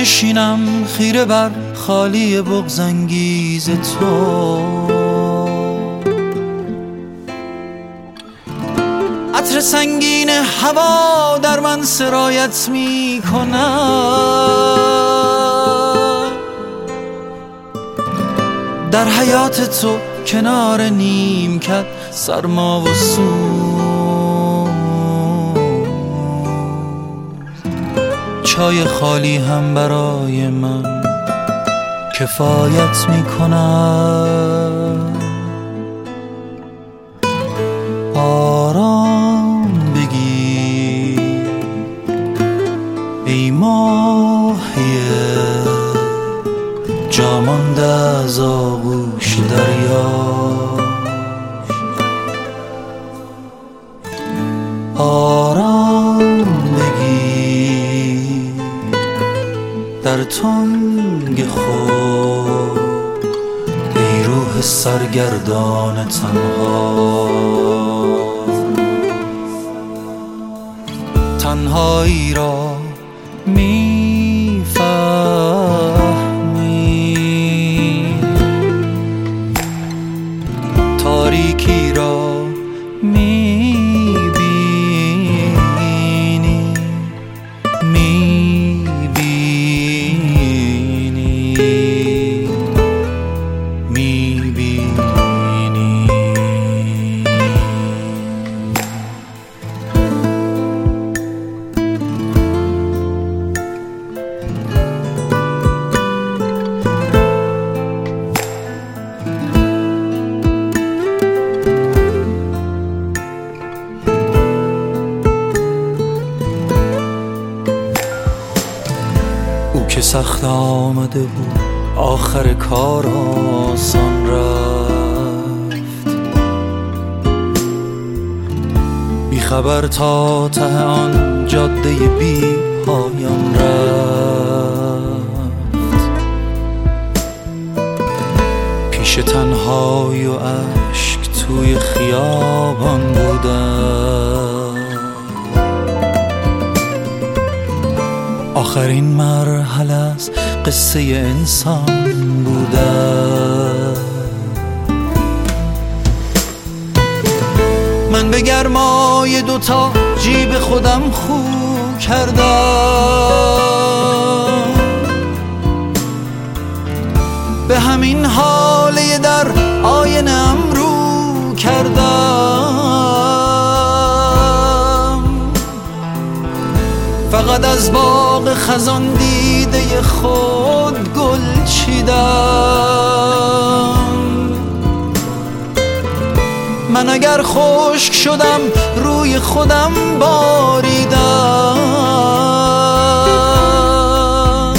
بنشینم خیره بر خالی بغض‌انگیز تو. عطر سنگین هوا در من سرایت می کند، در حیات تو کنار نیمکت سرما و سوز. چای خالی هم برای من کفایت می کند. آرام بگیر ای ماهی جا مانده از آغوش دریا. آرام بگیر در تنگ خود ای روح سرگردان تنها. تنهایی را میفهمی، تاریکی را میبینی، که سخت آمده بود آخر کار آسان رفت. بی خبر تا ته آن جاده بی پایان رفت. پیش تنهایی و اشک توی خیابان بودم. آخرین مرحله از قصه انسان بودم. من به گرمای دوتا جیب خودم خو کردم، به همین حاله در آینه‌ام رو کردم. فقط از باغ خزان دیده خود گل چیدم. من اگر خشک شدم روی خودم باریدم.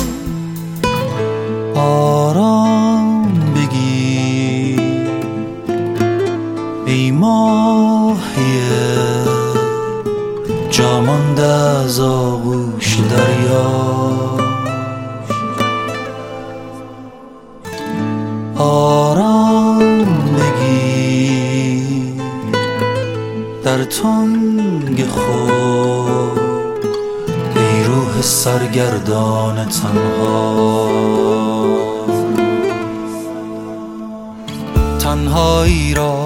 آرام بگیر ای ماهی جا مانده از آغوش دریا. آرام بگیر در تنگ خود ای روح سرگردان تنها. تنهایی را